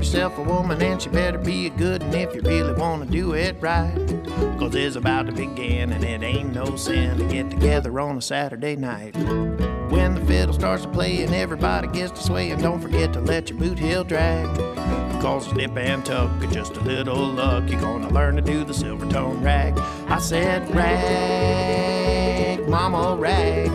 yourself a woman, and she better be a good one if you really want to do it right. 'Cause it's about to begin, and it ain't no sin to get together on a Saturday night. When the fiddle starts to play and everybody gets to sway, and don't forget to let your boot heel drag. Cause a nip and tuck and just a little luck, you're gonna learn to do the silver tone rag. I said rag, mama rag.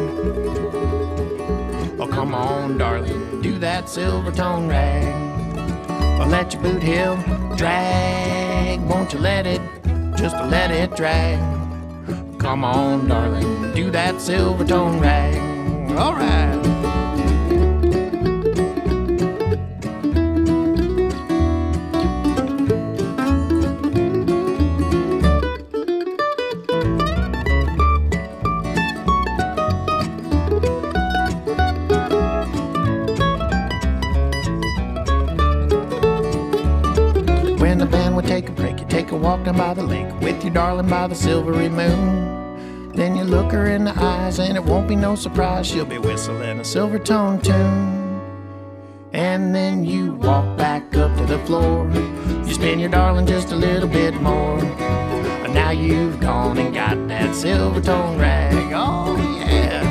Oh, come on, darling, do that silver tone rag. Or let your boot heel drag, won't you let it, just let it drag. Come on, darling, do that silver tone rag. All right. When the band would take a break, you take a walk down by the lake with your darling by the silvery moon. Then you look her in the eyes and it won't be no surprise, she'll be whistling a silver tone tune. And then you walk back up to the floor, you spin your darling just a little bit more. And now you've gone and got that silver tone rag, oh yeah.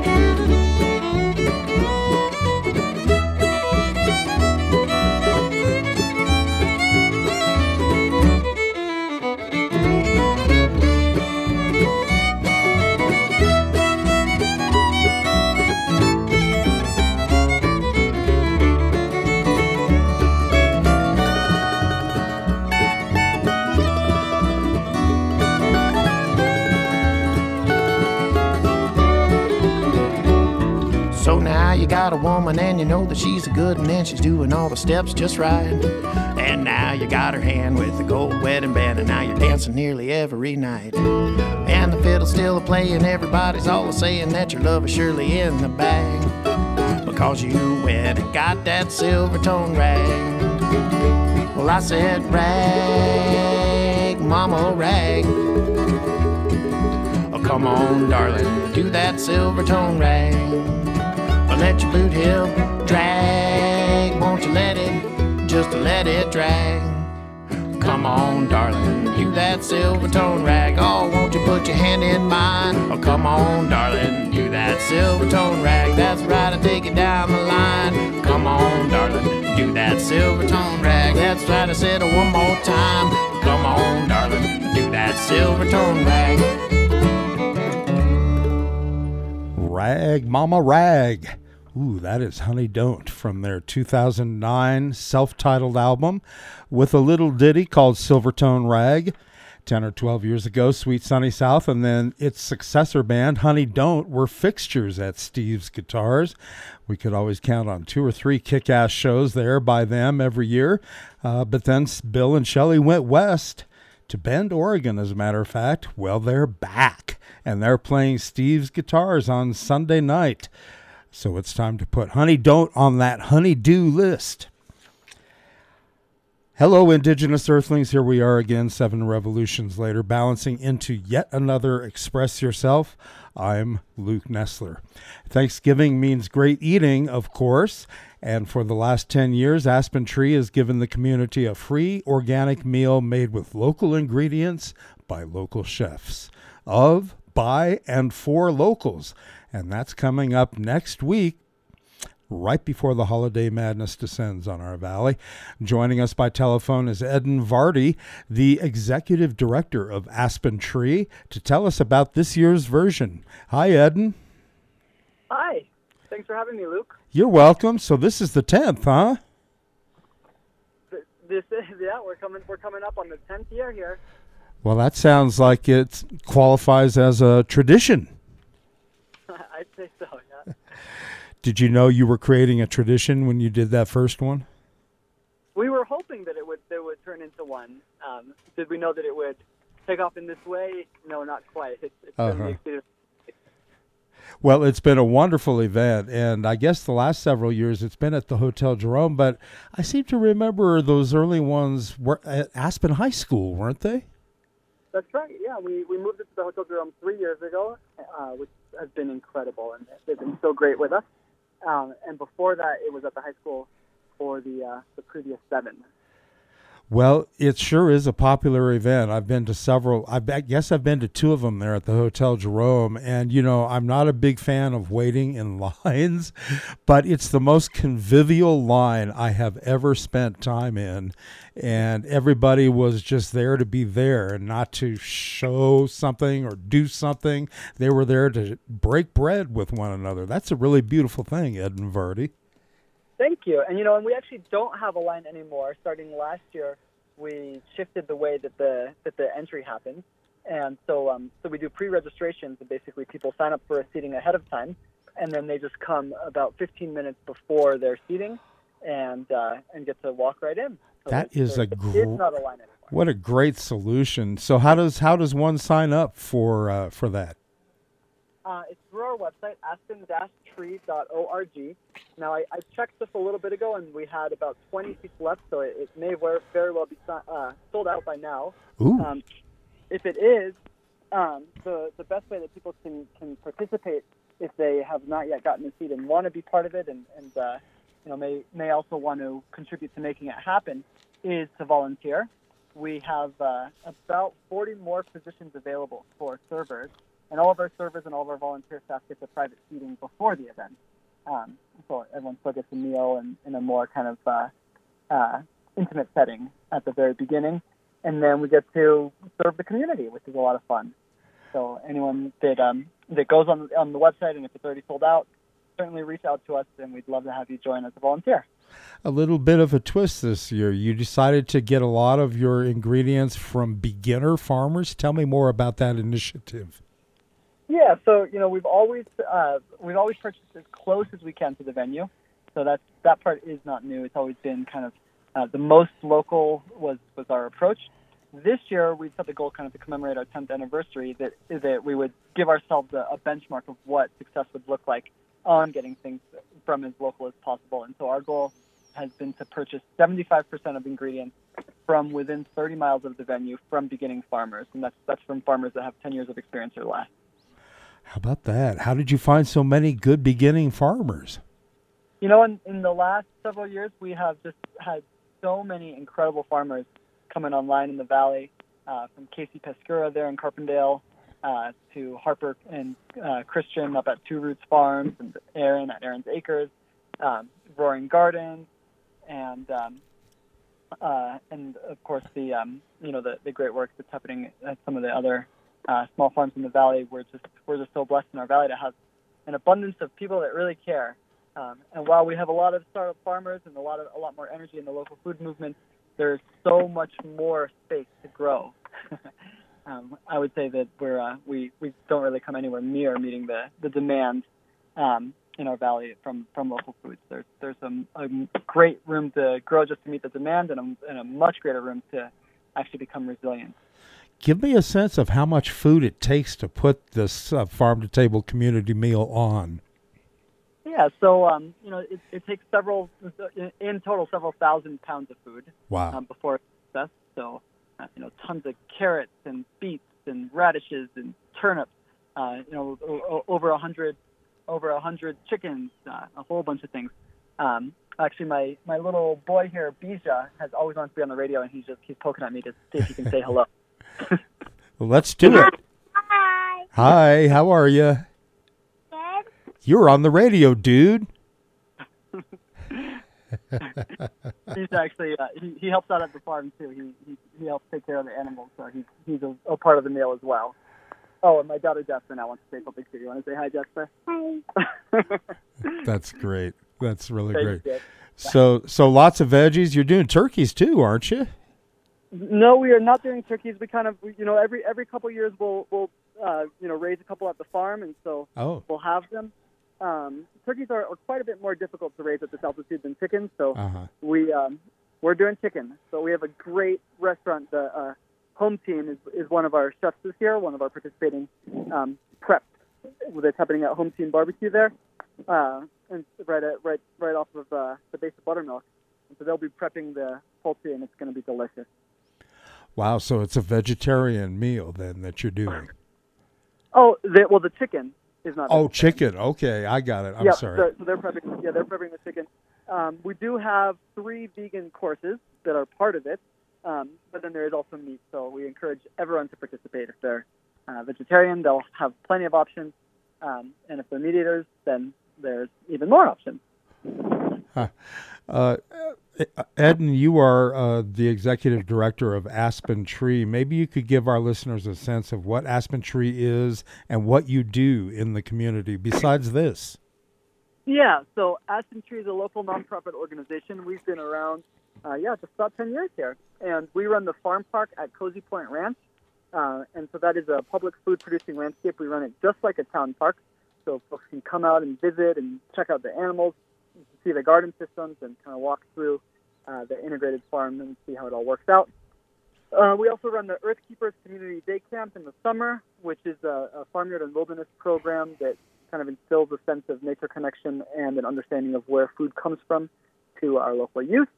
So now you got a woman and you know that she's a good one and she's doing all the steps just right. And now you got her hand with the gold wedding band, and now you're dancing nearly every night. And the fiddle's still a playing, everybody's all saying that your love is surely in the bag. Because you went and got that silver tone rag. Well, I said rag, mama rag. Oh, come on, darling, do that silver tone rag. Let your boot heel drag, won't you let it, just let it drag. Come on, darling, do that silver tone rag. Oh, won't you put your hand in mine? Oh, come on, darling, do that silver tone rag. That's right, I take it down the line. Come on, darling, do that silver tone rag. That's right, I said it one more time. Come on, darling, do that silver tone rag. Rag, mama, rag. Ooh, that is Honey Don't from their 2009 self-titled album with a little ditty called Silvertone Rag. 10 or 12 years ago, Sweet Sunny South and then its successor band, Honey Don't, were fixtures at Steve's Guitars. We could always count on 2 or 3 kick-ass shows there by them every year. But then Bill and Shelley went west to Bend, Oregon, as a matter of fact. Well, they're back, and they're playing Steve's Guitars on Sunday night. So it's time to put Honey Don't on that honey-do list. Hello, Indigenous Earthlings. Here we are again, 7 revolutions later, balancing into yet another Express Yourself. I'm Luke Nessler. Thanksgiving means great eating, of course. And for the last 10 years, Aspen Tree has given the community a free organic meal made with local ingredients by local chefs. Of, by, and for locals. And that's coming up next week, right before the holiday madness descends on our valley. Joining us by telephone is Eden Vardy, the executive director of Aspen Tree, to tell us about this year's version. Hi, Eden. Hi. Thanks for having me, Luke. You're welcome. So this is the 10th, huh? This is, yeah, we're coming up on the 10th year here. Well, that sounds like it qualifies as a tradition. I'd say so, yeah. Did you know you were creating a tradition when you did that first one? We were hoping that it would turn into one. Did we know that it would take off in this way? No, not quite. It's Well, it's been a wonderful event, and I guess the last several years it's been at the Hotel Jerome, but I seem to remember those early ones were at Aspen High School, weren't they? That's right, yeah. We moved it to the Hotel Jerome 3 years ago, which has been incredible, and they've been so great with us. And before that, it was at the high school for the previous 7. Well, it sure is a popular event. I've been to several. Guess I've been to 2 of them there at the Hotel Jerome. And, I'm not a big fan of waiting in lines, but it's the most convivial line I have ever spent time in. And everybody was just there to be there and not to show something or do something. They were there to break bread with one another. That's a really beautiful thing, Ed and Verdi. Thank you. And, and we actually don't have a line anymore. Starting last year, we shifted the way that the entry happens. And so we do pre-registrations, and basically people sign up for a seating ahead of time, and then they just come about 15 minutes before their seating and get to walk right in. So that is it's not a line anymore. What a great solution. So how does one sign up for that? It's through our website, aspen-tree.org. Now, I checked this a little bit ago, and we had about 20 seats left, so it may very well be sold out by now. Ooh. If it is, the best way that people can participate if they have not yet gotten a seat and want to be part of it and may also want to contribute to making it happen is to volunteer. We have about 40 more positions available for servers. And all of our servers and all of our volunteer staff get the private seating before the event. So everyone still gets a meal in a more kind of intimate setting at the very beginning. And then we get to serve the community, which is a lot of fun. So anyone that goes on the website, and if it's already sold out, certainly reach out to us, and we'd love to have you join as a volunteer. A little bit of a twist this year. You decided to get a lot of your ingredients from beginner farmers. Tell me more about that initiative. Yeah, so we've always purchased as close as we can to the venue, so that part is not new. It's always been kind of the most local was our approach. This year we set the goal kind of to commemorate our 10th anniversary that we would give ourselves a benchmark of what success would look like on getting things from as local as possible. And so our goal has been to purchase 75% of ingredients from within 30 miles of the venue from beginning farmers, and that's from farmers that have 10 years of experience or less. How about that? How did you find so many good beginning farmers? In the last several years, we have just had so many incredible farmers coming online in the valley, from Casey Pescura there in Carpendale, to Harper and Christian up at Two Roots Farms, and Aaron at Aaron's Acres, Roaring Gardens, and of course the great work that's happening at some of the other small farms in the valley. We're just so blessed in our valley to have an abundance of people that really care. And while we have a lot of startup farmers and a lot more energy in the local food movement, there's so much more space to grow. I would say that we don't really come anywhere near meeting the demand in our valley from local foods. There's a great room to grow just to meet the demand, and a much greater room to actually become resilient. Give me a sense of how much food it takes to put this farm-to-table community meal on. Yeah, so it takes several thousand pounds of food. Wow. Before it's success. So tons of carrots and beets and radishes and turnips. Over 100 chickens. A whole bunch of things. Actually, my little boy here, Bija, has always wanted to be on the radio, and he's poking at me to see if he can say hello. Well, let's do it. Hi. Hi, how are you? Good. You're on the radio, dude. He's actually he helps out at the farm too. He helps take care of the animals, so he's a part of the meal as well. Oh, and my daughter Jasper now wants to say something to you. You want to say hi, Jasper? Hi. That's great. That's really Thank great. you. So lots of veggies. You're doing turkeys too, aren't you? No, we are not doing turkeys. We kind of, every couple of years we'll raise a couple at the farm, and so we'll have them. Turkeys are quite a bit more difficult to raise at this altitude than chickens, so we're doing chicken. So we have a great restaurant. The home team is one of our chefs this year, one of our participating preps that's happening at Home Team Barbecue there, and right off of the base of Buttermilk. And so they'll be prepping the poultry, and it's going to be delicious. Wow, so it's a vegetarian meal then that you're doing. Oh, the chicken is not. Oh, chicken. Okay, I got it. I'm sorry. So they're prepping the chicken, We do have 3 vegan courses that are part of it, but then there is also meat. So we encourage everyone to participate. If they're vegetarian, they'll have plenty of options, and if they're meat eaters, then there's even more options. Eden, you are the executive director of Aspen Tree. Maybe you could give our listeners a sense of what Aspen Tree is and what you do in the community besides this. Yeah, so Aspen Tree is a local nonprofit organization. We've been around, just about 10 years here. And we run the farm park at Cozy Point Ranch. And so that is a public food producing landscape. We run it just like a town park. So folks can come out and visit and check out the animals, see the garden systems, and kind of walk through the integrated farm and see how it all works out. We also run the Earth Keepers Community Day Camp in the summer, which is a farmyard and wilderness program that kind of instills a sense of nature connection and an understanding of where food comes from to our local youth.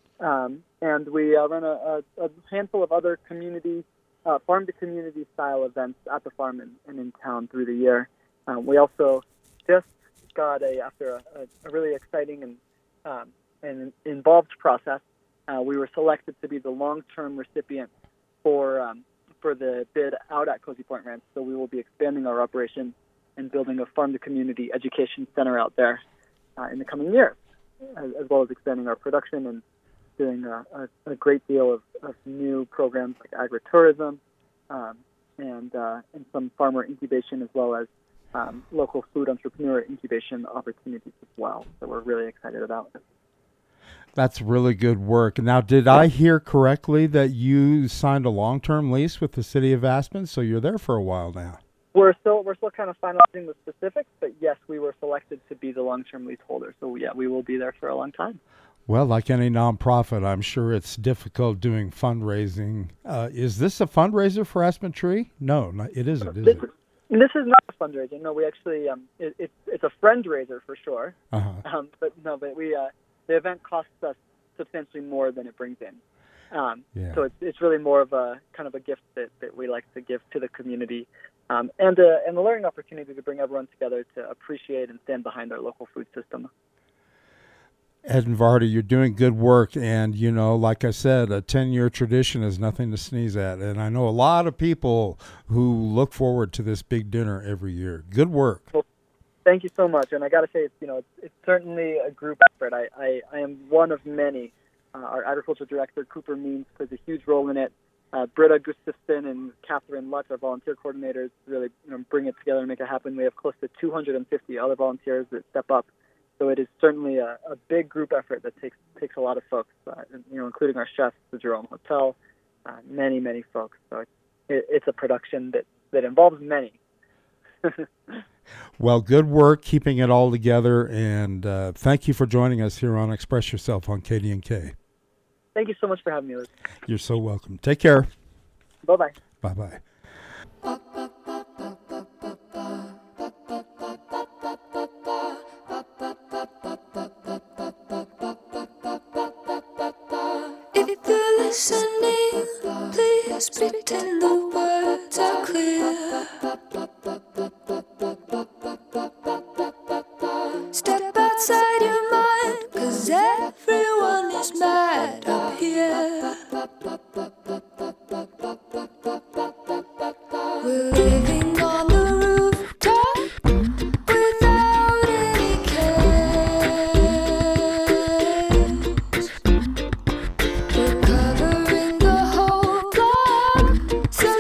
And we run a handful of other community, farm-to-community style events at the farm and in town through the year. We also just got, after a really exciting and involved process, we were selected to be the long-term recipient for the bid out at Cozy Point Ranch. So we will be expanding our operation and building a farm-to-community education center out there in the coming years, as well as expanding our production and doing a great deal of new programs like agritourism and some farmer incubation, as well as local food entrepreneur incubation opportunities as well. So we're really excited about it. That's really good work. Now, did I hear correctly that you signed a long-term lease with the city of Aspen? So you're there for a while now. We're still kind of finalizing the specifics, but yes, we were selected to be the long-term leaseholder. So yeah, we will be there for a long time. Well, like any nonprofit, I'm sure it's difficult doing fundraising. Is this a fundraiser for Aspen Tree? No, it isn't, is it? This is not a fundraiser. No, we actually it's a friend-raiser for sure. Uh-huh. But we the event costs us substantially more than it brings in. So it's really more of a kind of a gift that we like to give to the community, and a learning opportunity to bring everyone together to appreciate and stand behind our local food system. Eden Varda, you're doing good work, and like I said, a 10-year tradition is nothing to sneeze at. And I know a lot of people who look forward to this big dinner every year. Good work. Well, thank you so much. And I got to say, it's certainly a group effort. I am one of many. Our agriculture director, Cooper Means, plays a huge role in it. Britta Gustafson and Catherine Lutz, our volunteer coordinators, really bring it together and make it happen. We have close to 250 other volunteers that step up. So it is certainly a big group effort that takes a lot of folks, including our chefs, the Jerome Hotel, many, many folks. So it's a production that involves many. Well, good work keeping it all together, and thank you for joining us here on Express Yourself on KDNK. Thank you so much for having me, Luke. You're so welcome. Take care. Bye-bye. Bye-bye. If you're listening, please pretend the words are clear. Step outside your mind, 'cause everyone is mad up here. We're living on the rooftop without any cares. We're covering the whole block, so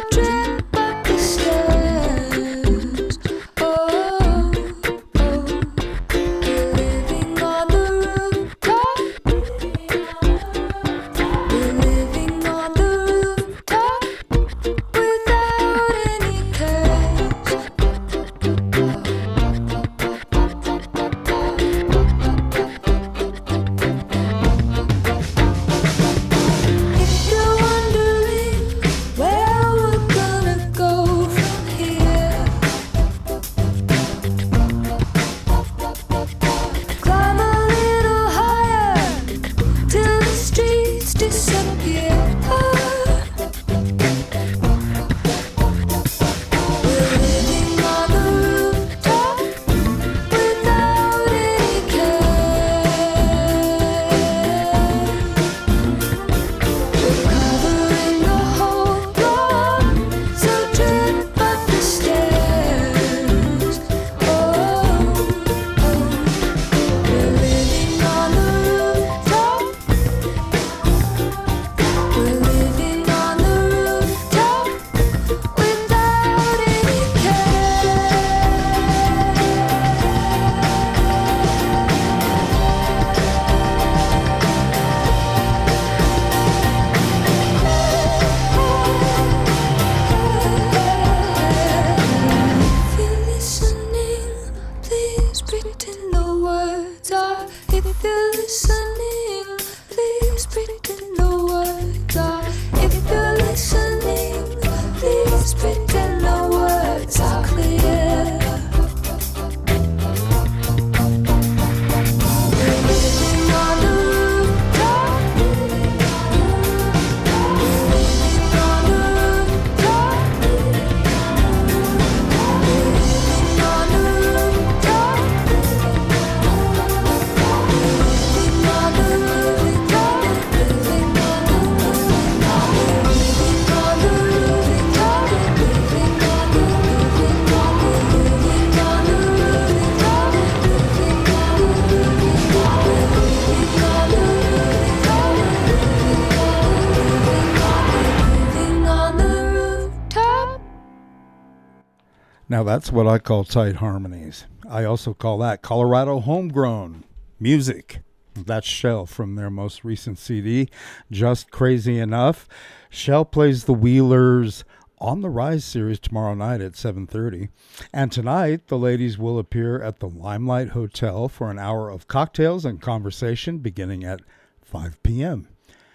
Now that's what I call tight harmonies. I also call that Colorado homegrown music. That's Shell from their most recent CD, Just Crazy Enough. Shell plays the Wheelers on the Rise series tomorrow night at 7:30. And tonight, the ladies will appear at the Limelight Hotel for an hour of cocktails and conversation beginning at 5 p.m.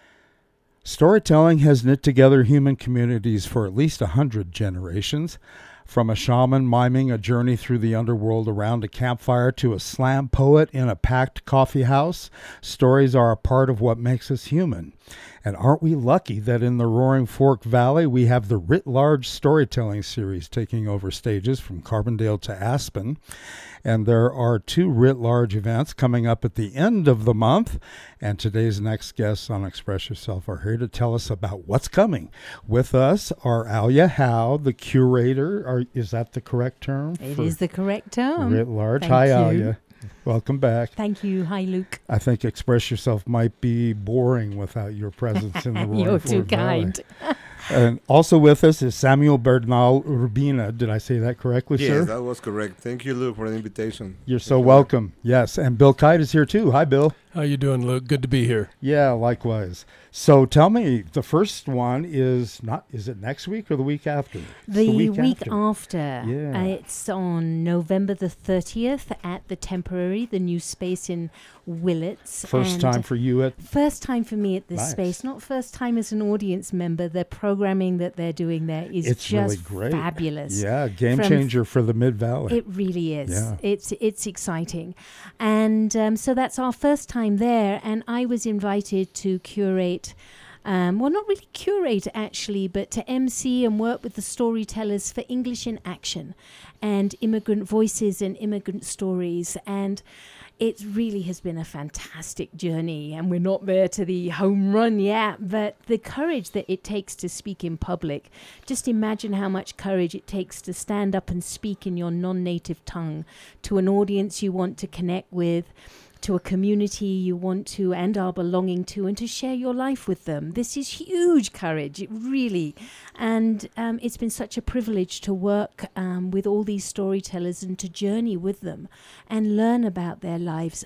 Storytelling has knit together human communities for at least 100 generations. From a shaman miming a journey through the underworld around a campfire to a slam poet in a packed coffee house, stories are a part of what makes us human. And aren't we lucky that in the Roaring Fork Valley we have the Writ Large Storytelling Series taking over stages from Carbondale to Aspen. And there are 2 Writ Large events coming up at the end of the month. And today's next guests on Express Yourself are here to tell us about what's coming. With us are Alia Howe, the curator. Is that the correct term? It is the correct term. Writ Large. Thank Hi, you. Alia. Welcome back. Thank you. Hi, Luke. I think Express Yourself might be boring without your presence in the Roaring You're Fork too Valley. kind. And also with us is Samuel Bernal Urbina. Did I say that correctly, sir? Yes, that was correct. Thank you, Luke, for the invitation. You're so welcome. Yes, and Bill Kite is here too. Hi, Bill. How you doing, Luke? Good to be here. Yeah, likewise. So tell me, the first one is it next week or the week after? It's The week after. Yeah. It's on November the 30th at the Temporary, the new space in Willits. First And time for you at... First time for me at this Nice. space. Not first time as an audience member. The programming that they're doing there is It's just really great. fabulous. Yeah, game From- changer for the Mid-Valley. It really is. Yeah. It's exciting. And so that's our first time there. And I was invited to curate, well, not really curate actually, but to MC and work with the storytellers for English in Action and immigrant voices and immigrant stories. And it really has been a fantastic journey, and we're not there to the home run yet, but the courage that it takes to speak in public, just imagine how much courage it takes to stand up and speak in your non-native tongue to an audience you want to connect with, to a community you want to and are belonging to, and to share your life with them. This is huge courage, it really. And it's been such a privilege to work with all these storytellers and to journey with them and learn about their lives.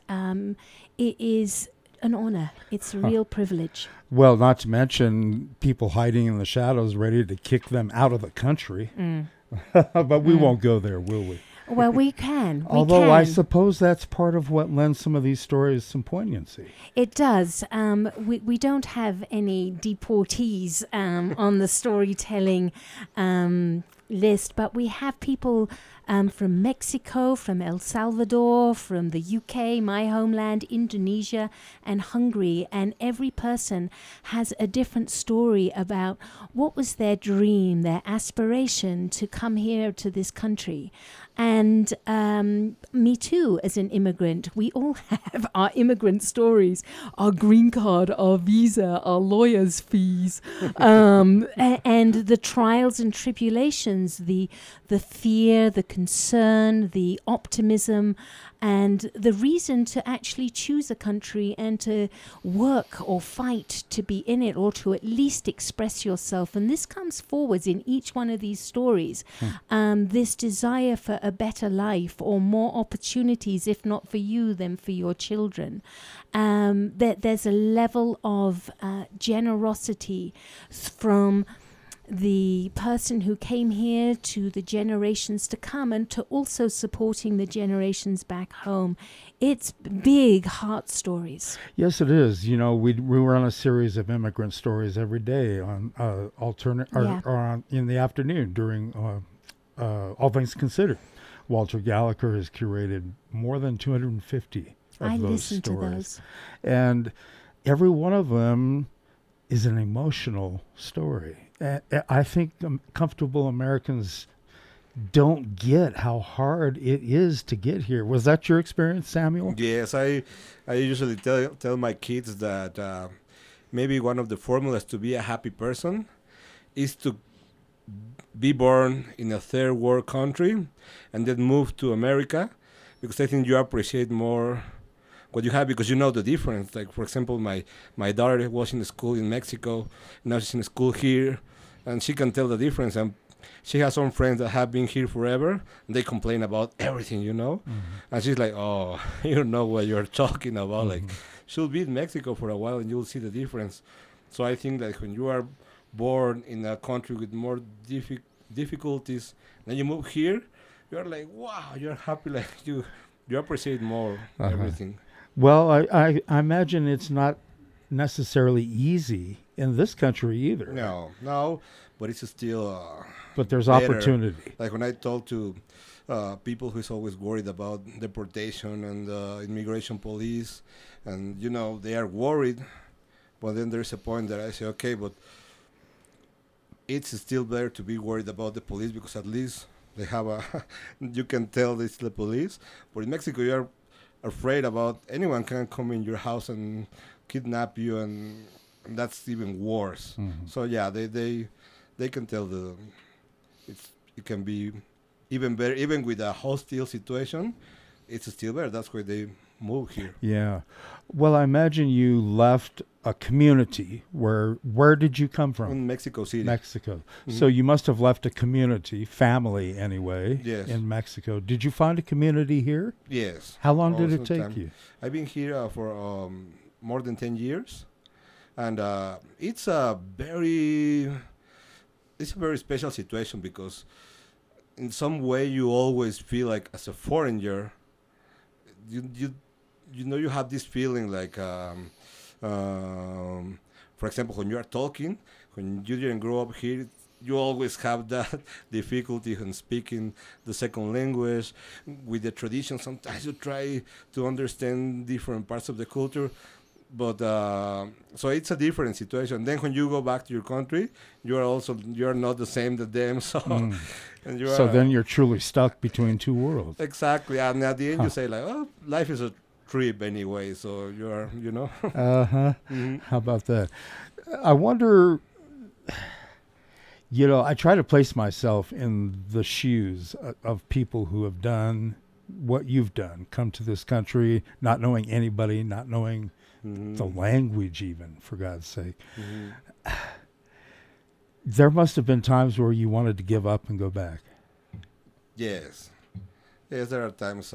It is an honor. It's a real privilege. Well, not to mention people hiding in the shadows ready to kick them out of the country. But we won't go there, will we? Well, we can. Although I suppose that's part of what lends some of these stories some poignancy. It does. We don't have any deportees on the storytelling list, but we have people from Mexico, from El Salvador, from the UK, my homeland, Indonesia, and Hungary. And every person has a different story about what was their dream, their aspiration to come here to this country. And me too, as an immigrant, we all have our immigrant stories, our green card, our visa, our lawyers' fees, and the trials and tribulations, the fear, the concern, the optimism, and the reason to actually choose a country and to work or fight to be in it, or to at least express yourself. And this comes forwards in each one of these stories. This desire for a better life or more opportunities, if not for you, then for your children. There's a level of generosity from the person who came here to the generations to come, and to also supporting the generations back home. It's big heart stories. Yes, it is. You know, we run a series of immigrant stories every day on in the afternoon during All Things Considered. Walter Gallagher has curated more than 250 of I those listen stories. to those. And every one of them is an emotional story. I think comfortable Americans don't get how hard it is to get here. Was that your experience, Samuel? Yes, I usually tell my kids that maybe one of the formulas to be a happy person is to be born in a third world country and then move to America, because I think you appreciate more what you have because you know the difference. Like, for example, my daughter was in school in Mexico, now she's in school here, and she can tell the difference. And she has some friends that have been here forever, and they complain about everything, and she's like, oh, you don't know what you're talking about. Like, she'll be in Mexico for a while and you'll see the difference. So I think that when you are born in a country with more difficulties, then you move here, you're like, wow, you're happy, like you appreciate more everything. Well, I imagine it's not necessarily easy in this country either. No, but it's still but there's better. Opportunity. Like when I talk to people who's always worried about deportation and immigration police, and they are worried, but then there's a point that I say, okay, but it's still better to be worried about the police, because at least they have you can tell it's the police. But in Mexico, you're afraid about anyone can come in your house and kidnap you, and that's even worse. So yeah, they can tell it can be even better, even with a hostile situation. It's still better. That's why they move here. Yeah. Well, I imagine you left a community. Where did you come from? In Mexico City. Mexico. So you must have left a community, family anyway, Yes. in Mexico. Did you find a community here? Yes. How long did Most it of the take time. you? I've been here for more than 10 years, and it's a very special situation, because in some way you always feel like, as a foreigner, you have this feeling like, for example, when you are talking, when you didn't grow up here, you always have that difficulty in speaking the second language. With the tradition, sometimes you try to understand different parts of the culture, but so it's a different situation. Then when you go back to your country, you're not the same as them. So and you So are, then you're truly stuck between two worlds. exactly, and at the end you say like, oh, life is a trip anyway. So you're, How about that? I wonder, I try to place myself in the shoes of people who have done what you've done, come to this country, not knowing anybody, not knowing the language even, for God's sake. There must have been times where you wanted to give up and go back. Yes, there are times.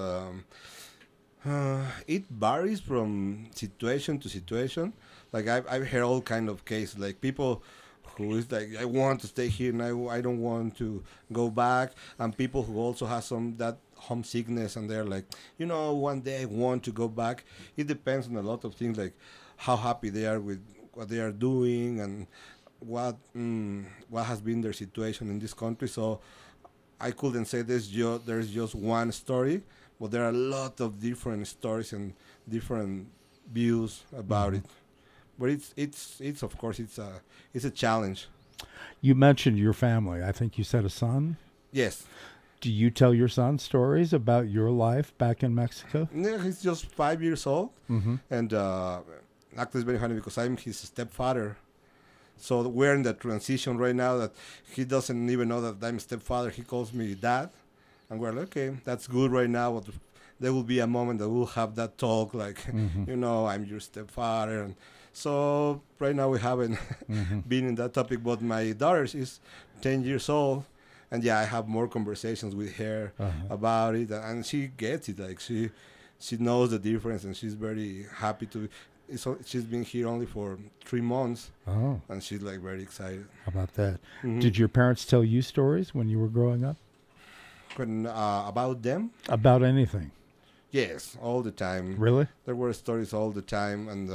It varies from situation to situation. Like I've heard all kind of cases, like people who is like, I want to stay here and I don't want to go back, and people who also have that homesickness, and they're like, one day I want to go back. It depends on a lot of things, like how happy they are with what they are doing, and what has been their situation in this country. So I couldn't say there's just one story, but there are a lot of different stories and different views about it. But it's of course it's a challenge. You mentioned your family. I think you said a son. Yes. Do you tell your son stories about your life back in Mexico? Yeah, he's just 5 years old, and actually it's very funny because I'm his stepfather. So we're in the transition right now that he doesn't even know that I'm stepfather. He calls me dad, and we're like, okay, that's good right now. But there will be a moment that we'll have that talk, like, I'm your stepfather. And so right now we haven't been in that topic, but my daughter is 10 years old. And yeah, I have more conversations with her about it, and she gets it. Like she knows the difference, and she's very happy to. She's been here only for 3 months, and she's like very excited. How about that? Did your parents tell you stories when you were growing up? About them? About anything? Yes, all the time. Really? There were stories all the time, and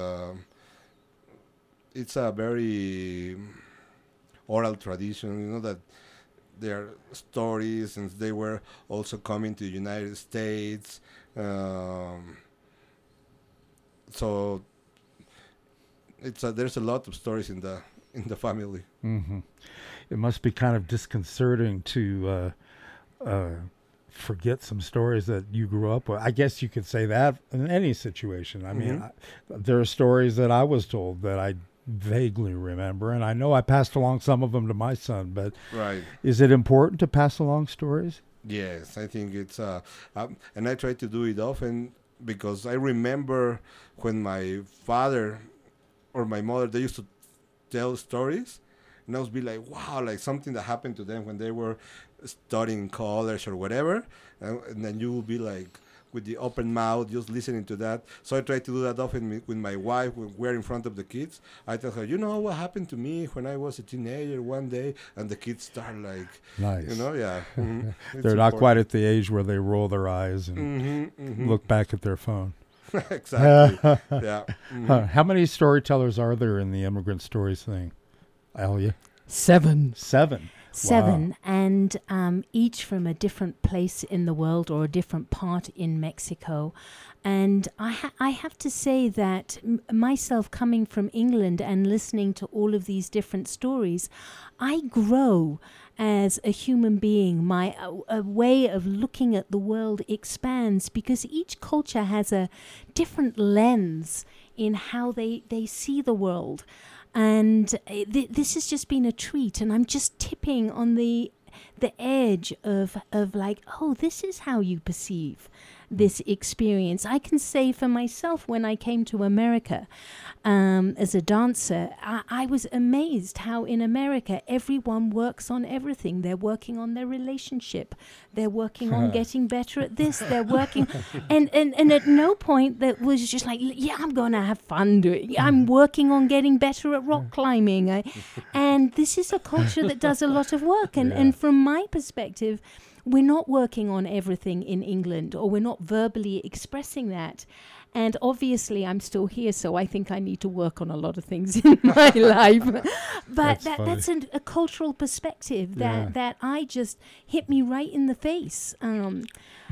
it's a very oral tradition. That there are stories, and they were also coming to the United States. So there's a lot of stories in the family. It must be kind of disconcerting to forget some stories that you grew up with. I guess you could say that in any situation. I mean, there are stories that I was told that I vaguely remember, and I know I passed along some of them to my son, but right. Is it important to pass along stories? Yes, I think it's and I try to do it often, because I remember when my father or my mother, they used to tell stories, and I was be like, wow, like something that happened to them when they were studying college or whatever, and then you will be like with the open mouth, just listening to that. So I try to do that often with my wife when we're in front of the kids. I tell her, you know what happened to me when I was a teenager one day, and the kids start like, Nice. you know, yeah. Mm-hmm. They're not quite at the age where they roll their eyes and look back at their phone. Exactly. Yeah. Mm-hmm. How many storytellers are there in the Immigrant Stories thing, Alia? 7. 7. Seven, and each from a different place in the world or a different part in Mexico. And I have to say that myself coming from England and listening to all of these different stories, I grow as a human being. My a way of looking at the world expands because each culture has a different lens in how they see the world. And this has just been a treat, and I'm just tipping on the edge of like, oh, this is how you perceive this experience. I can say for myself, when I came to America as a dancer, I was amazed how in America everyone works on everything. They're working on their relationship. They're working on getting better at this. They're working, and at no point that was just like, yeah, I'm going to have fun doing. I'm working on getting better at rock climbing. And this is a culture that does a lot of work. And from my perspective, we're not working on everything in England, or we're not verbally expressing that. And obviously, I'm still here, so I think I need to work on a lot of things in my life. But that's a cultural perspective that I just hit me right in the face from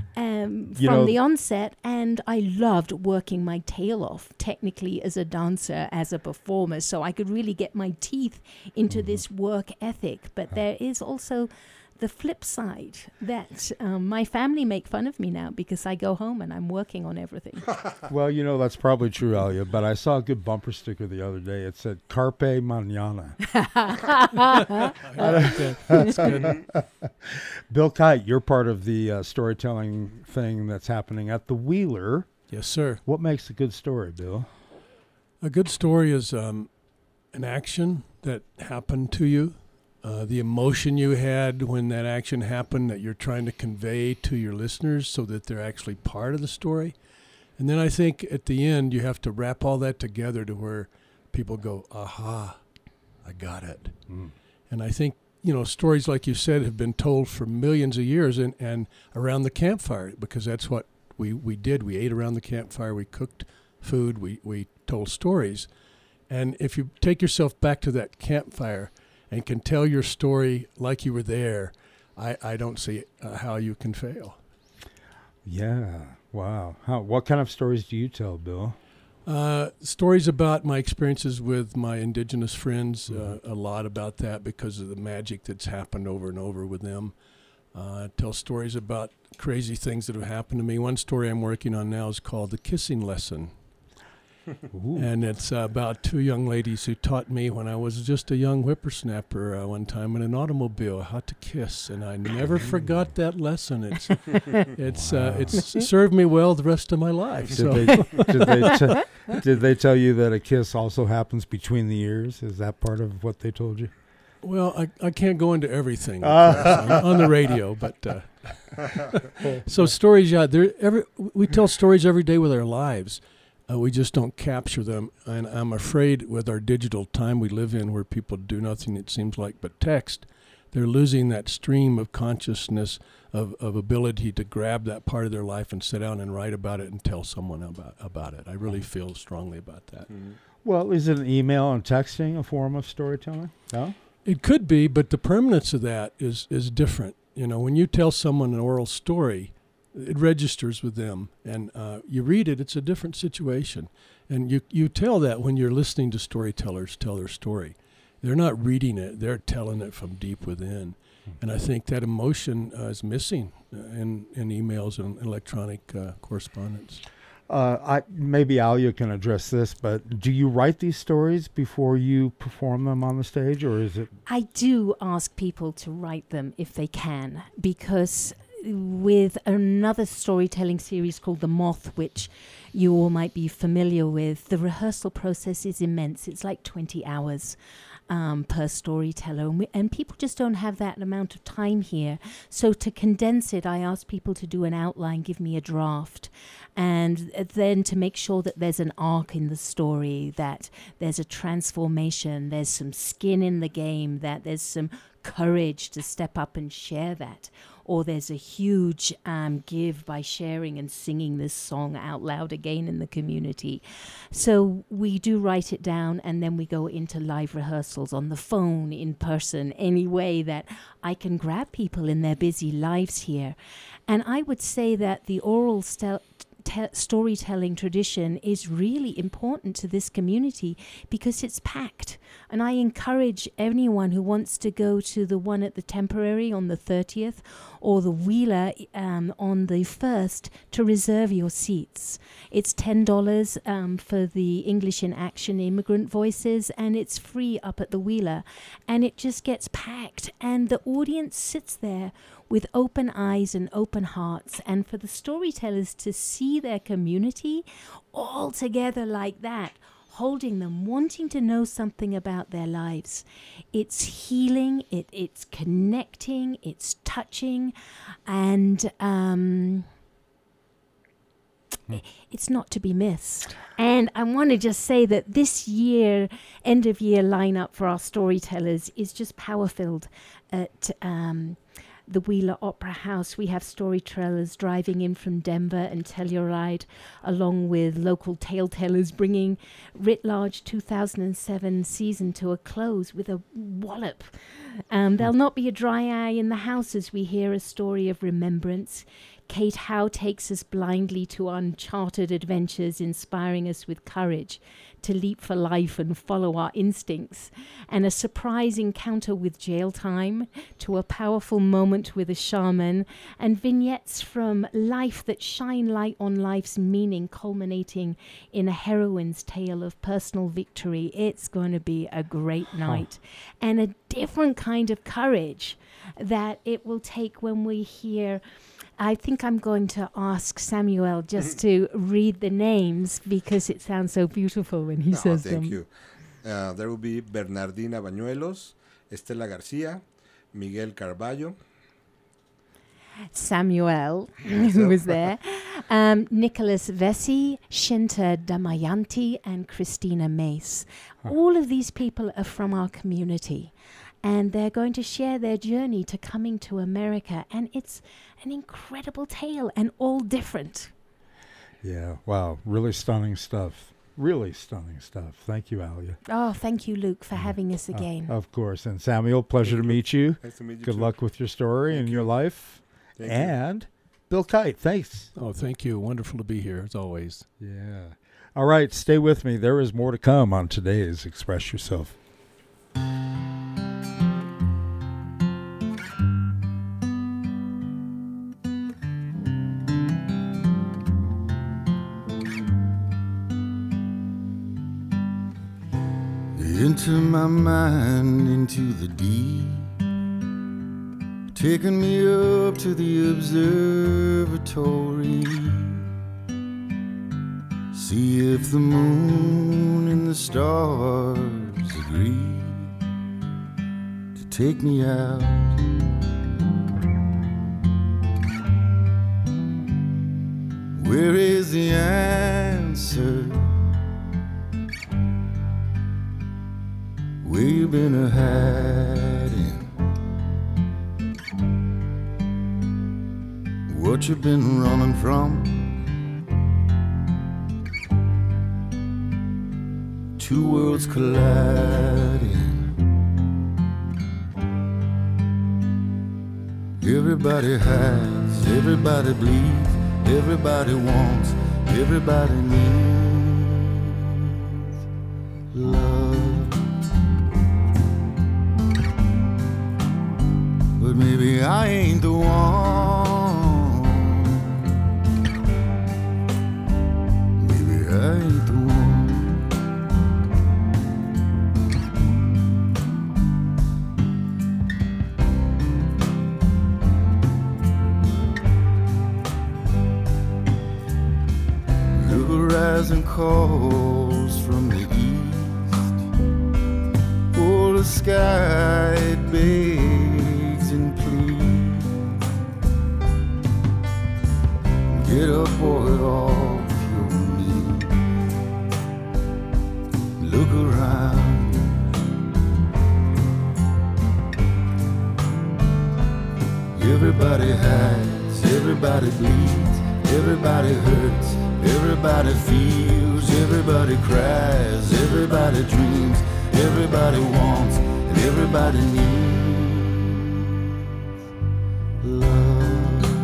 the onset. And I loved working my tail off, technically, as a dancer, as a performer, so I could really get my teeth into this work ethic. But there is also the flip side that my family make fun of me now because I go home and I'm working on everything. Well, you know, that's probably true, Alia, but I saw a good bumper sticker the other day. It said, Carpe Mañana. That's good. Bill Kite, you're part of the storytelling thing that's happening at the Wheeler. Yes, sir. What makes a good story, Bill? A good story is an action that happened to you. The emotion you had when that action happened that you're trying to convey to your listeners so that they're actually part of the story. And then I think at the end you have to wrap all that together to where people go, aha, I got it. And I think, you know, stories like you said have been told for millions of years and around the campfire, because that's what we did. We ate around the campfire, we cooked food, we told stories. And if you take yourself back to that campfire and can tell your story like you were there, I don't see how you can fail. Yeah, wow. What kind of stories do you tell, Bill? Stories about my experiences with my indigenous friends, a lot about that because of the magic that's happened over and over with them. Tell stories about crazy things that have happened to me. One story I'm working on now is called The Kissing Lesson. And it's about 2 young ladies who taught me when I was just a young whippersnapper one time in an automobile how to kiss, and I never forgot that lesson. It's served me well the rest of my life. Did they tell you that a kiss also happens between the ears? Is that part of what they told you? Well, I can't go into everything on the radio, but so stories. Yeah, we tell stories every day with our lives. We just don't capture them, and I'm afraid with our digital time we live in where people do nothing, it seems like, but text, they're losing that stream of consciousness, of ability to grab that part of their life and sit down and write about it and tell someone about it. I really feel strongly about that. Well, is it an email and texting a form of storytelling? No? It could be, but the permanence of that is different. You know, when you tell someone an oral story, it registers with them, and you read it, it's a different situation. And you tell that when you're listening to storytellers tell their story. They're not reading it, they're telling it from deep within. And I think that emotion is missing in emails and electronic correspondence. Maybe Alia can address this, but do you write these stories before you perform them on the stage, or is it? I do ask people to write them if they can, because with another storytelling series called The Moth, which you all might be familiar with, the rehearsal process is immense. It's like 20 hours. per storyteller, and people just don't have that amount of time here. So to condense it, I ask people to do an outline, give me a draft, and then to make sure that there's an arc in the story, that there's a transformation, there's some skin in the game, that there's some courage to step up and share that, or there's a huge give by sharing and singing this song out loud again in the community. So we do write it down, and then we go into live rehearsals on the phone, in person, any way that I can grab people in their busy lives here. And I would say that the oral storytelling tradition is really important to this community because it's packed. And I encourage anyone who wants to go to the one at the Temporary on the 30th or the Wheeler on the 1st to reserve your seats. It's $10 for the English in Action Immigrant Voices, and it's free up at the Wheeler. And it just gets packed, and the audience sits there with open eyes and open hearts, and for the storytellers to see their community all together like that, holding them, wanting to know something about their lives. It's healing, it's connecting, it's touching, and it's not to be missed. And I want to just say that this year, end of year lineup for our storytellers is just power-filled at the Wheeler Opera House. We have storytellers driving in from Denver and Telluride, along with local tale-tellers bringing Writ Large 2007 season to a close with a wallop. There'll not be a dry eye in the house as we hear a story of remembrance. Kate Howe takes us blindly to uncharted adventures, inspiring us with courage to leap for life and follow our instincts, and a surprise encounter with jail time, to a powerful moment with a shaman, and vignettes from life that shine light on life's meaning, culminating in a heroine's tale of personal victory. It's going to be a great night, and a different kind of courage that it will take when we hear. I think I'm going to ask Samuel just to read the names because it sounds so beautiful when he says them. Thank you. There will be Bernardina Bañuelos, Estela Garcia, Miguel Carballo, Samuel, who was there, Nicholas Vesey, Shinta Damayanti, and Christina Mace. All of these people are from our community, and they're going to share their journey to coming to America, and it's an incredible tale and all different. Yeah, wow, really stunning stuff. Really stunning stuff. Thank you, Alia. Oh, thank you, Luke, for having us again. Of course. And Samuel, pleasure to meet you. Nice to meet you. Good too. luck with your story and your life. Thank you. And Bill Kite, thanks. Oh, thank you. Wonderful to be here, as always. Yeah. All right, stay with me. There is more to come on today's Express Yourself. Into my mind, into the deep, taking me up to the observatory. See if the moon and the stars agree to take me out. Where is the answer? Where you been hiding? What you been running from? Two worlds colliding. Everybody hides, everybody bleeds, everybody wants, everybody needs love. But maybe I ain't the one. Maybe I ain't the one. Look, a rising calls from the east. Oh, the sky it begs and pleads. Get up, boy, off your knees. Look around. Everybody hides, everybody bleeds, everybody hurts, everybody feels, everybody cries, everybody dreams, everybody wants, and everybody needs love.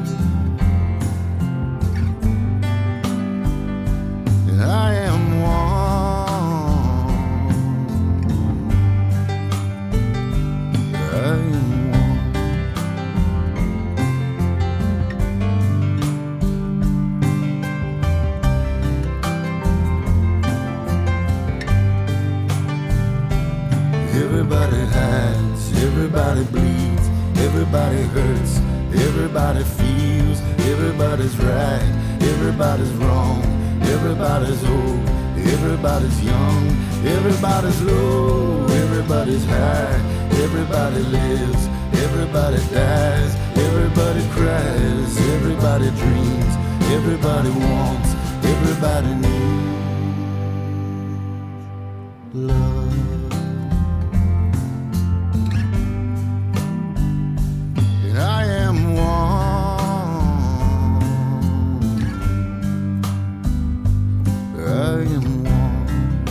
And I am one. I am one. Everybody hides, everybody bleeds, everybody hurts, everybody feels, everybody's right, everybody's wrong, everybody's old, everybody's young, everybody's low, everybody's high, everybody lives, everybody dies, everybody cries, everybody dreams, everybody wants, everybody needs love. I am one. I am one.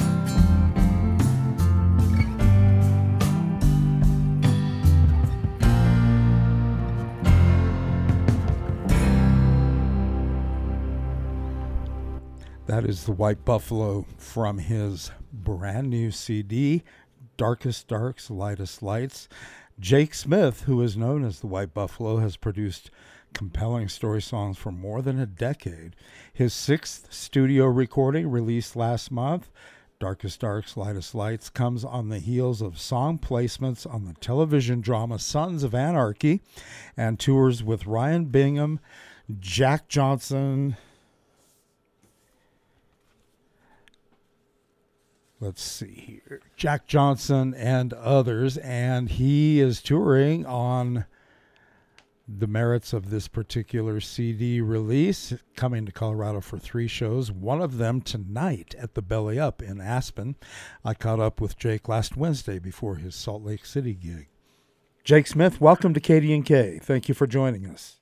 That is the White Buffalo from his brand new CD, Darkest Darks, Lightest Lights. Jake Smith, who is known as the White Buffalo, has produced compelling story songs for more than a decade. His 6th studio recording, released last month, Darkest Darks, Lightest Lights, comes on the heels of song placements on the television drama Sons of Anarchy and tours with Ryan Bingham, Jack Johnson, let's see here, Jack Johnson and others, and he is touring on the merits of this particular CD release, coming to Colorado for 3 shows, one of them tonight at the Belly Up in Aspen. I caught up with Jake last Wednesday before his Salt Lake City gig. Jake Smith, welcome to KDNK. Thank you for joining us.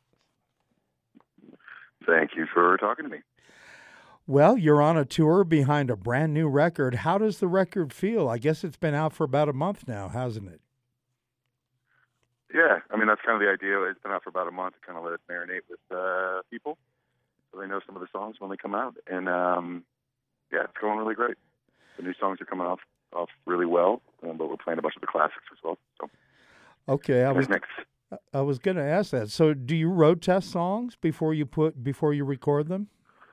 Thank you for talking to me. Well, you're on a tour behind a brand new record. How does the record feel? I guess it's been out for about a month now, hasn't it? Yeah, I mean, that's kind of the idea. It's been out for about a month to kind of let it marinate with people so they know some of the songs when they come out. And, yeah, it's going really great. The new songs are coming off really well, but we're playing a bunch of the classics as well. So, okay, I was going to ask that. So do you road test songs before you record them?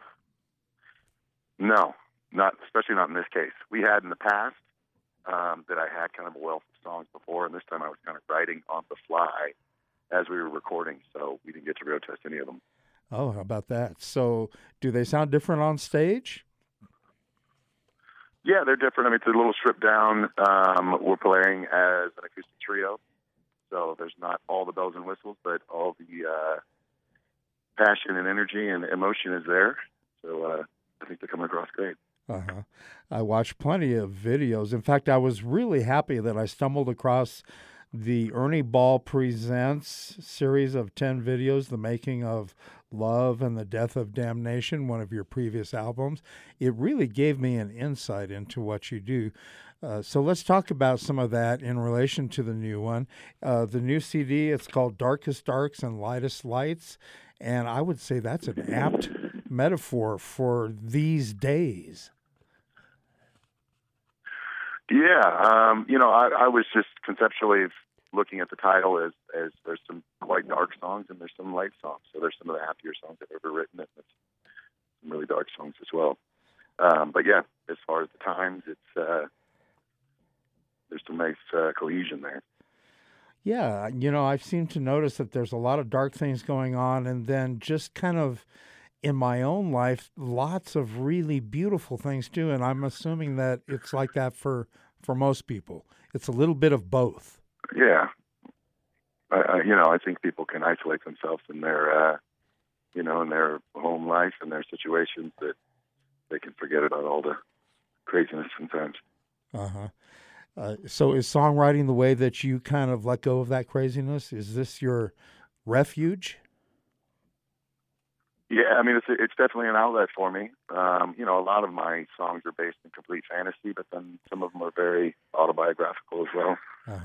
No, especially not in this case. We had in the past that I had kind of a wealth of songs before, and this time I was kind of writing on the fly as we were recording, so we didn't get to road test any of them. Oh, how about that? So do they sound different on stage? Yeah, they're different. I mean, it's a little stripped down. We're playing as an acoustic trio, so there's not all the bells and whistles, but all the passion and energy and emotion is there. So I think they're coming across great. Uh-huh. I watched plenty of videos. In fact, I was really happy that I stumbled across the Ernie Ball Presents series of 10 videos, The Making of Love and the Death of Damnation, one of your previous albums. It really gave me an insight into what you do. So let's talk about some of that in relation to the new one. The new CD, it's called Darkest Darks and Lightest Lights, and I would say that's an apt metaphor for these days. Yeah, I was just conceptually looking at the title as there's some quite dark songs and there's some light songs. So there's some of the happier songs I've ever written and some really dark songs as well. But yeah, as far as the times, it's there's some nice cohesion there. Yeah, I've seemed to notice that there's a lot of dark things going on, and then just kind of in my own life, lots of really beautiful things too. And I'm assuming that it's like that for for most people. It's a little bit of both. Yeah. I think people can isolate themselves in their, in their home life and their situations, that they can forget about all the craziness sometimes. So is songwriting the way that you kind of let go of that craziness? Is this your refuge? Yeah, I mean, it's definitely an outlet for me. A lot of my songs are based in complete fantasy, but then some of them are very autobiographical as well.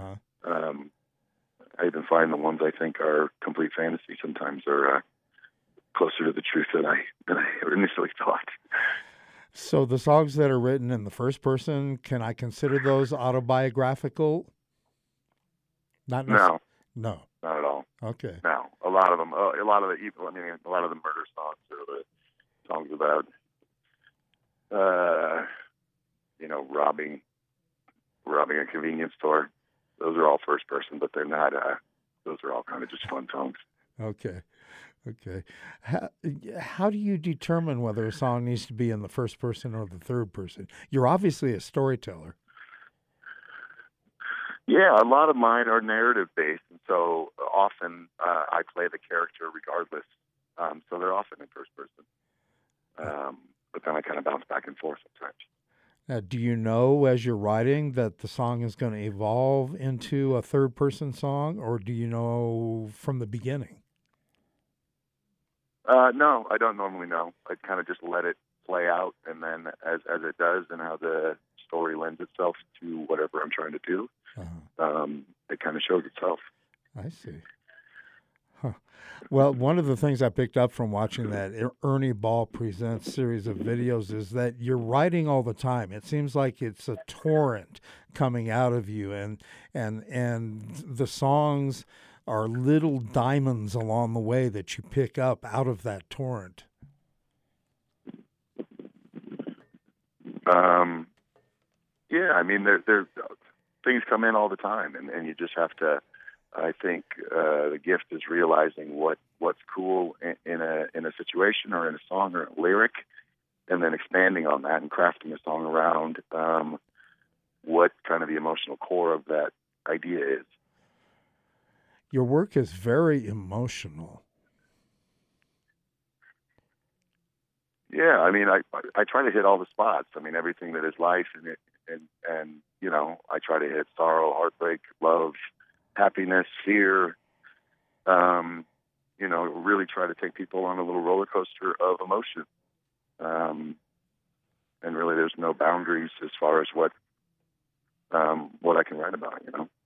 I even find the ones I think are complete fantasy sometimes are closer to the truth than I initially thought. So the songs that are written in the first person, can I consider those autobiographical? Not No. No. Not at all. Okay. No, a lot of them. A lot of the murder songs are the songs about, robbing a convenience store. Those are all first person, but they're not. Those are all kind of just fun songs. Okay. How do you determine whether a song needs to be in the first person or the third person? You're obviously a storyteller. Yeah, a lot of mine are narrative-based, and so often I play the character regardless. So they're often in first person. But then I kind of bounce back and forth sometimes. Now, do you know as you're writing that the song is going to evolve into a third-person song, or do you know from the beginning? No, I don't normally know. I kind of just let it play out, and then as it does and how the story lends itself to whatever I'm trying to do, it kind of shows itself. I see. Huh. Well, one of the things I picked up from watching that Ernie Ball Presents series of videos is that you're writing all the time. It seems like it's a torrent coming out of you, and the songs are little diamonds along the way that you pick up out of that torrent. Yeah, I mean, there things come in all the time, and you just have to. I think the gift is realizing what's cool in a situation or in a song or a lyric, and then expanding on that and crafting a song around what kind of the emotional core of that idea is. Your work is very emotional. Yeah, I mean, I try to hit all the spots. I mean, everything that is life, and I try to hit sorrow, heartbreak, love, happiness, fear. Really try to take people on a little roller coaster of emotion. And really, there's no boundaries as far as what I can write about.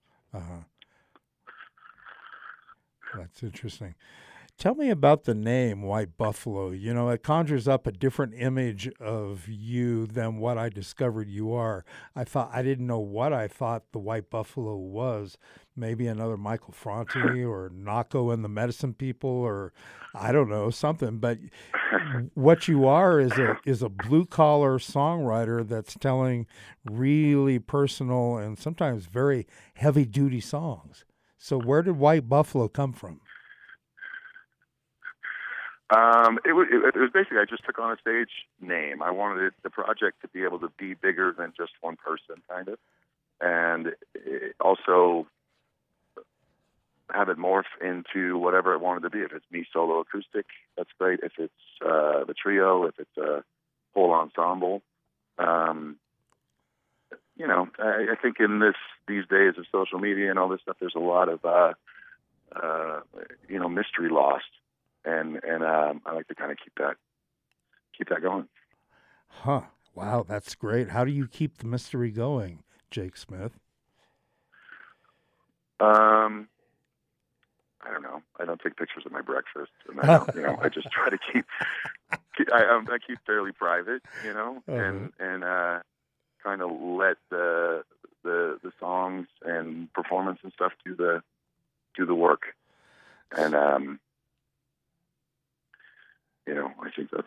That's interesting. Tell me about the name White Buffalo. It conjures up a different image of you than what I discovered you are. I didn't know what I thought the White Buffalo was. Maybe another Michael Franti or Naco and the Medicine People, or I don't know, something. But what you are is a blue-collar songwriter that's telling really personal and sometimes very heavy-duty songs. So where did White Buffalo come from? It was basically, I just took on a stage name. I wanted the project to be able to be bigger than just one person, kind of, and also have it morph into whatever it wanted to be. If it's me solo acoustic, that's great. If it's the trio, if it's a whole ensemble, I think in these days of social media and all this stuff, there's a lot of mystery lost. And I like to kind of keep that going. Huh. Wow, that's great. How do you keep the mystery going, Jake Smith? I don't know. I don't take pictures of my breakfast, and I just try to keep. I keep fairly private, and kind of let the songs and performance and stuff do the work, and I think that's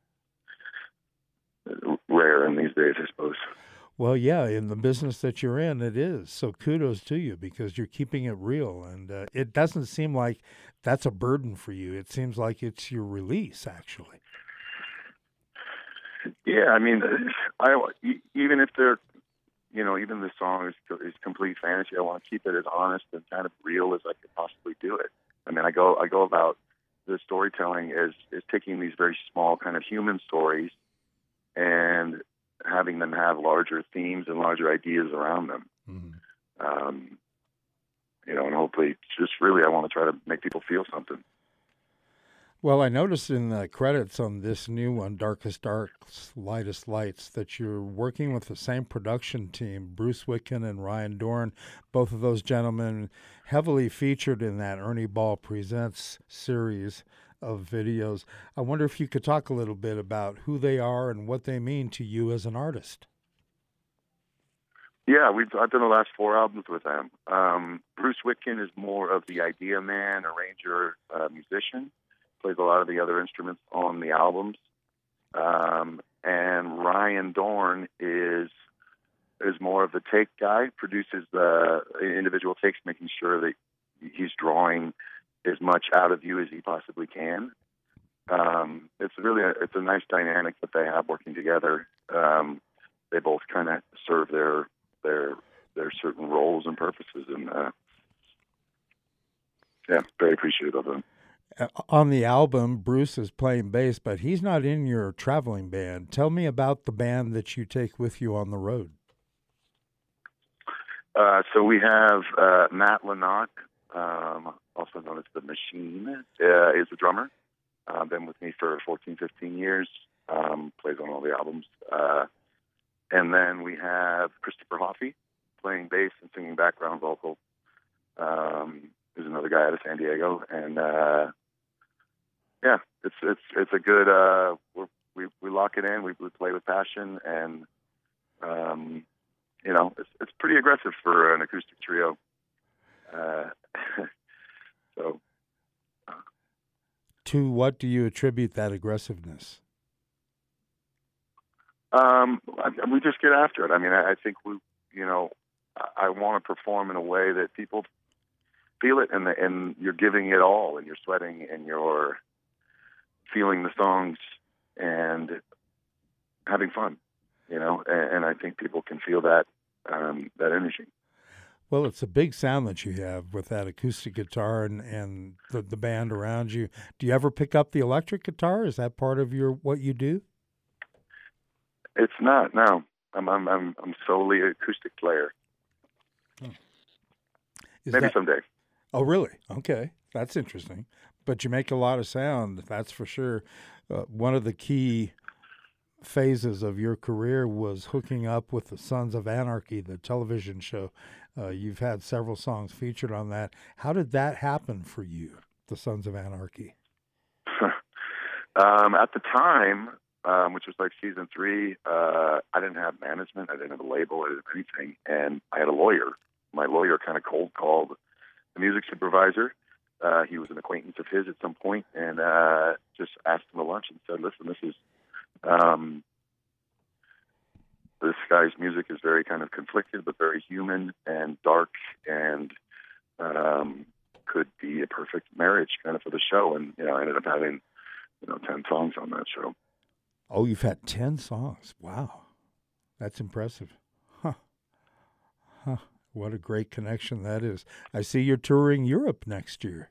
rare in these days, I suppose. Well, yeah, in the business that you're in, it is. So kudos to you because you're keeping it real. And it doesn't seem like that's a burden for you. It seems like it's your release, actually. Yeah, I mean, even if they're, even this song is complete fantasy. I want to keep it as honest and kind of real as I could possibly do it. I mean, I go about the storytelling is taking these very small kind of human stories and having them have larger themes and larger ideas around them. Mm-hmm. And hopefully just really I want to try to make people feel something. Well, I noticed in the credits on this new one, Darkest Darks, Lightest Lights, that you're working with the same production team, Bruce Witkin and Ryan Dorn. Both of those gentlemen heavily featured in that Ernie Ball Presents series of videos. I wonder if you could talk a little bit about who they are and what they mean to you as an artist. Yeah, I've done the last 4 albums with them. Bruce Witkin is more of the idea man, arranger, musician. Plays a lot of the other instruments on the albums. And Ryan Dorn is more of the take guy, produces the individual takes, making sure that he's drawing as much out of you as he possibly can. It's a nice dynamic that they have working together. They both kind of serve their certain roles and purposes, and very appreciative of them. On the album, Bruce is playing bass, but he's not in your traveling band. Tell me about the band that you take with you on the road. So we have Matt Lanock, also known as The Machine, is the drummer. Been with me for 14, 15 years, plays on all the albums. And then we have Christopher Hoffey playing bass and singing background vocal. There's another guy out of San Diego, and it's a good. We lock it in. We play with passion, and it's pretty aggressive for an acoustic trio. So, to what do you attribute that aggressiveness? We just get after it. I mean, I think I want to perform in a way that people feel it, and you're giving it all, and you're sweating, and you're feeling the songs and having fun, and I think people can feel that energy. Well, it's a big sound that you have with that acoustic guitar and the band around you. Do you ever pick up the electric guitar? Is that part of what you do? It's not. No, I'm solely an acoustic player. Maybe someday. Oh, really? Okay, that's interesting. But you make a lot of sound, that's for sure. One of the key phases of your career was hooking up with the Sons of Anarchy, the television show. You've had several songs featured on that. How did that happen for you, the Sons of Anarchy? At the time, which was like season 3, I didn't have management, I didn't have a label, I didn't have anything, and I had a lawyer. My lawyer kind of cold called the music supervisor. He was an acquaintance of his at some point, and just asked him to lunch and said, "Listen, this guy's music is very kind of conflicted, but very human and dark, and could be a perfect marriage kind of for the show." And I ended up having 10 songs on that show. Oh, you've had 10 songs. Wow. That's impressive. Huh. What a great connection that is. I see you're touring Europe next year.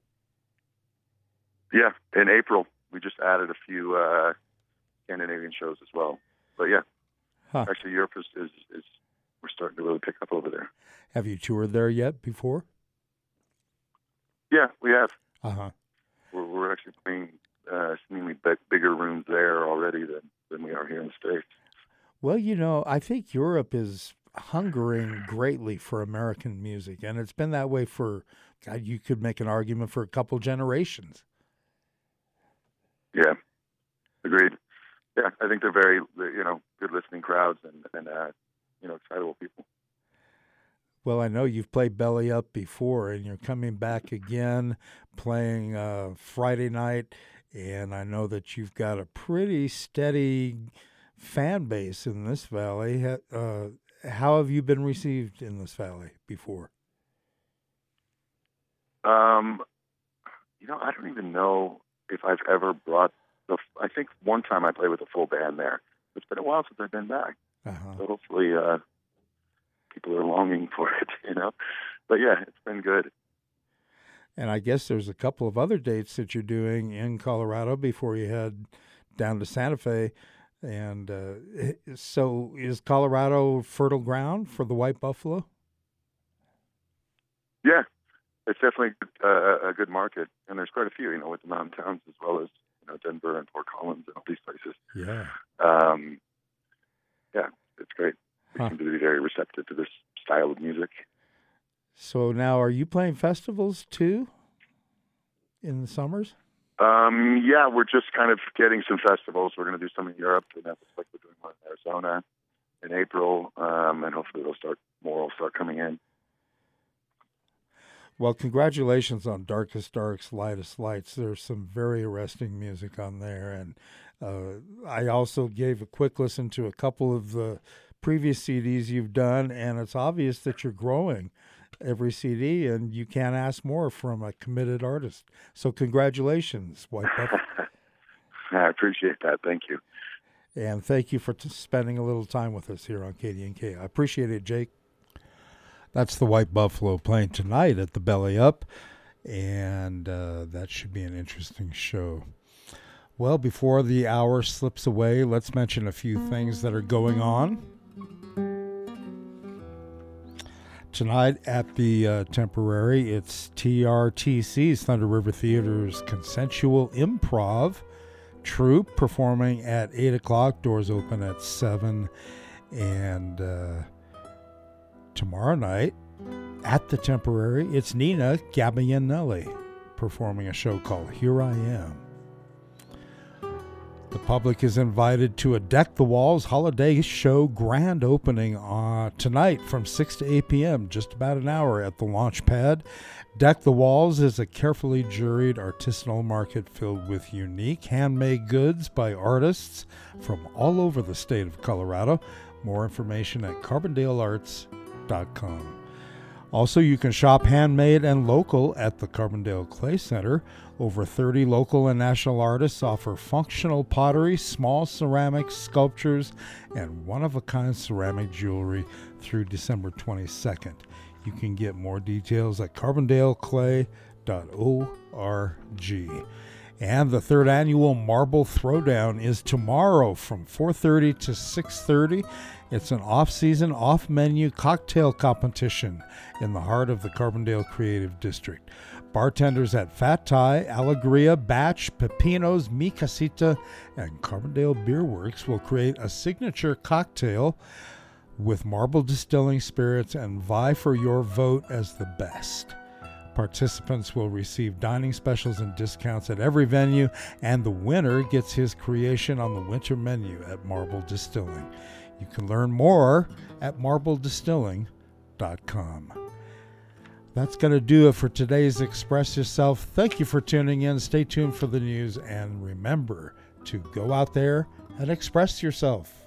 Yeah, in April. We just added a few Scandinavian shows as well. But yeah, actually Europe is we're starting to really pick up over there. Have you toured there yet before? Yeah, we have. Uh-huh. We're actually playing seemingly bigger rooms there already than we are here in the States. Well, I think Europe is hungering greatly for American music, and it's been that way for, God, you could make an argument for a couple generations. Yeah, agreed. Yeah, I think they're very, good listening crowds and excitable people. Well, I know you've played Belly Up before, and you're coming back again, playing Friday night, and I know that you've got a pretty steady fan base in this valley. How have you been received in this valley before? I don't even know if I've ever brought I think one time I played with a full band there. It's been a while since I've been back. Uh-huh. So hopefully people are longing for it, But yeah, it's been good. And I guess there's a couple of other dates that you're doing in Colorado before you head down to Santa Fe. And so is Colorado fertile ground for the White Buffalo? Yeah, it's definitely a good market. And there's quite a few, with the mountain towns as well as, Denver and Fort Collins and all these places. Yeah. Yeah, it's great. They seem to be very receptive to this style of music. So now, are you playing festivals too in the summers? Yeah, we're just kind of getting some festivals. We're going to do some in Europe, and that's like we're doing one in Arizona in April, and hopefully more will start coming in. Well, congratulations on Darkest Darks, Lightest Lights. There's some very arresting music on there, and I also gave a quick listen to a couple of the previous CDs you've done, and it's obvious that you're growing every CD, and you can't ask more from a committed artist. So congratulations, White Buffalo. I appreciate that. Thank you. And thank you for spending a little time with us here on KDNK. I appreciate it, Jake. That's the White Buffalo playing tonight at the Belly Up, and that should be an interesting show. Well, before the hour slips away, let's mention a few things that are going on. Tonight at the Temporary, it's TRTC's Thunder River Theater's Consensual Improv troupe performing at 8 o'clock. Doors open at 7. And tomorrow night at the Temporary, it's Nina Gabbianelli performing a show called Here I Am. The public is invited to a Deck the Walls holiday show grand opening tonight from 6 to 8 p.m., just about an hour at the launch pad. Deck the Walls is a carefully juried artisanal market filled with unique handmade goods by artists from all over the state of Colorado. More information at carbondalearts.com. Also, you can shop handmade and local at the Carbondale Clay Center. Over 30 local and national artists offer functional pottery, small ceramics, sculptures, and one-of-a-kind ceramic jewelry through December 22nd. You can get more details at carbondaleclay.org. And the third annual Marble Throwdown is tomorrow from 4:30 to 6:30. It's an off-season, off-menu cocktail competition in the heart of the Carbondale Creative District. Bartenders at Fat Tie, Alegria, Batch, Pepino's, Mi Casita, and Carbondale Beer Works will create a signature cocktail with Marble Distilling spirits and vie for your vote as the best. Participants will receive dining specials and discounts at every venue, and the winner gets his creation on the winter menu at Marble Distilling. You can learn more at marbledistilling.com. That's going to do it for today's Express Yourself. Thank you for tuning in. Stay tuned for the news, and remember to go out there and express yourself.